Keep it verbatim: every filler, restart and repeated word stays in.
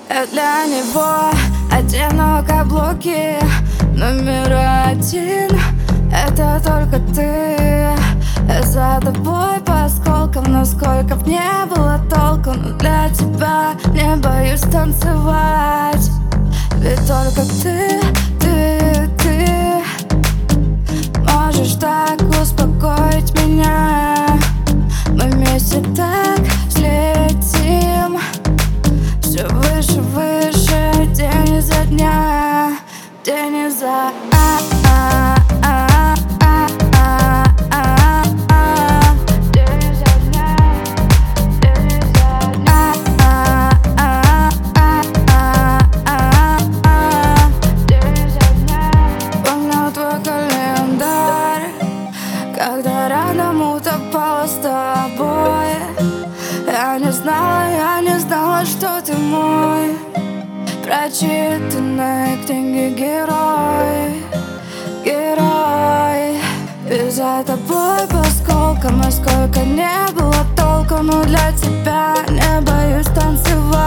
Я для него одену каблуки. Номер один — это только ты. Я за тобой по осколкам, но сколько б не было толку, но для тебя не боюсь танцевать. Ведь только ты, ты, ты можешь так успокоить меня. Мы вместе так взлетим, все выше, выше, день изо дня, день изо а а а а а а а день изо дня, день изо дня, а а а а а а день изо дня. Помню твой календарь, когда рядом утопала с тобой. Я не знала, я не знала, что ты мой прочитанный книги герой, герой. И за тобой по осколкам, и сколько не было толку, но для тебя не боюсь танцевать.